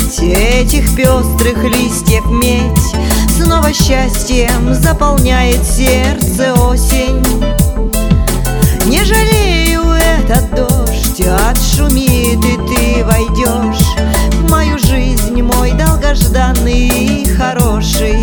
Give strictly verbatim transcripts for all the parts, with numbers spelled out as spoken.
жалеть этих пестрых листьев медь. Снова счастьем заполняет сердце осень. Не жалею этот дождь, отшумит, и ты войдешь в мою жизнь, мой долгожданный и хороший.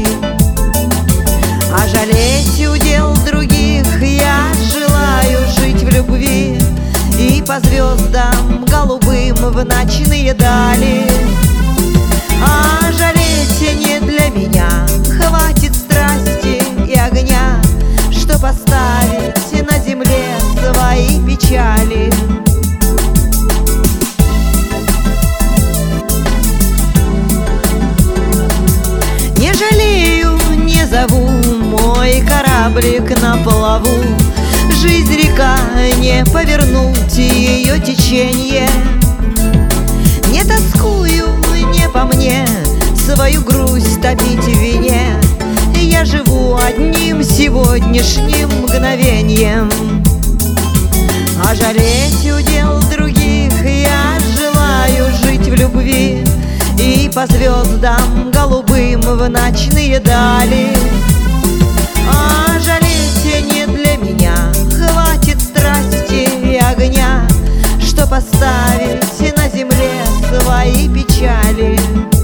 А жалеть удел других я желаю жить в любви и по звездам голубым в ночные дали. А жалеть не для меня, хватит страсти и огня, что поставить на земле свои печали. Не жалею, не зову мой кораблик на плаву. Жизнь река, не повернуть ее течение. Не тоскую, не по мне свою грусть топить в вине. Я живу одним сегодняшним мгновением. А жалеть удел других я желаю жить в любви и по звездам голубым в ночные дали. А жалеть не для меня, хватит страсти и огня, что поставить на земле свои печали.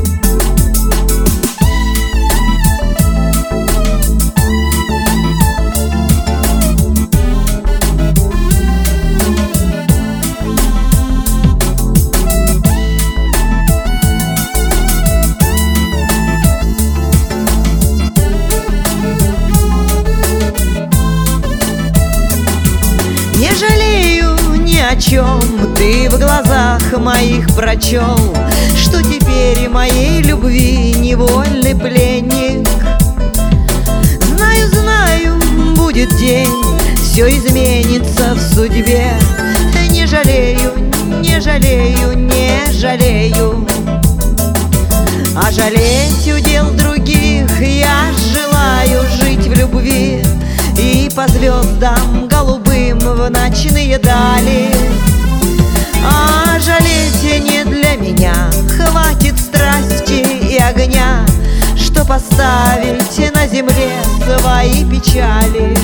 Не жалею ни о чем, ты в глазах моих прочел, что теперь моей любви невольный пленник. Знаю, знаю, будет день, все изменится в судьбе. Не жалею, не жалею, не жалею. А жалеть удел других я желаю жить в любви и по звездам голубым в ночные дали. А жалеть не для меня, хватит страсти и огня, что поставить на земле свои печали.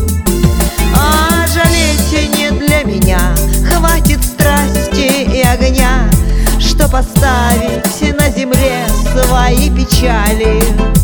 А жалеть не для меня, хватит страсти и огня, что поставить на земле свои печали.